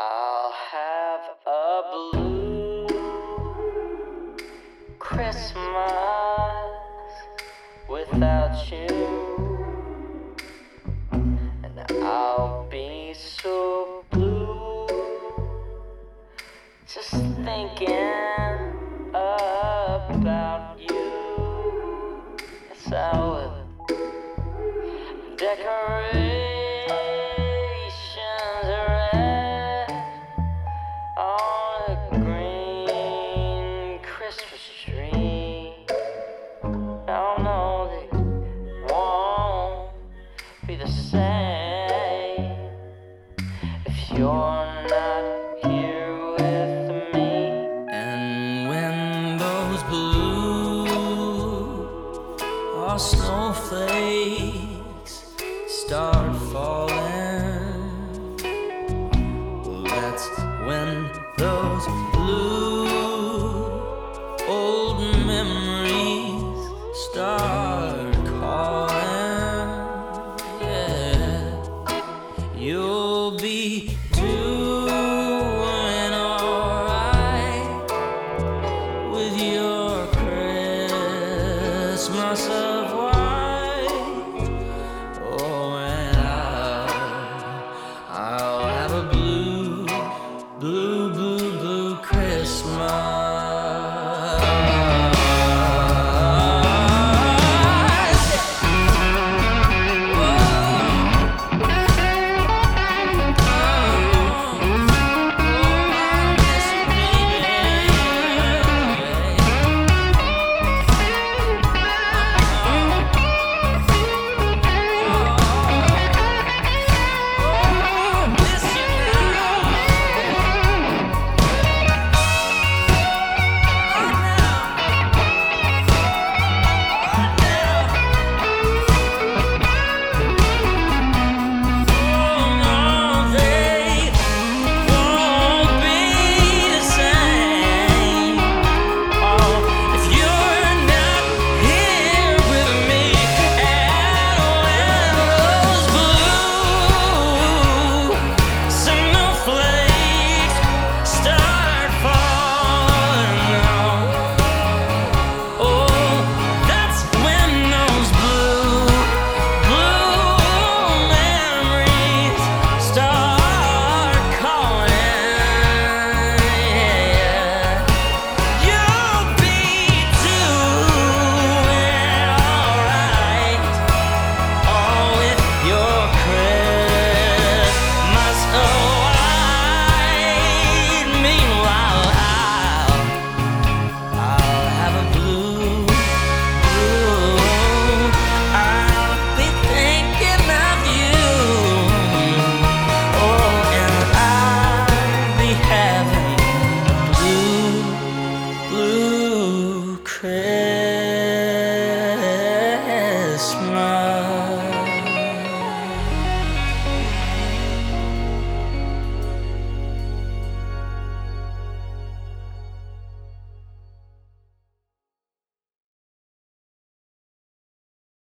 I'll have a blue Christmas without you, and I'll be so blue just thinking about you. Yes, I will. Decorations red on a green Christmas tree. No, no, they won't be the same if you're not here with me. And when those blue or snowflakes start falling, well, that's when those blue old memories start calling. Yeah, you'll be doing alright with your Christmas of white. Oh, and I'll have a blue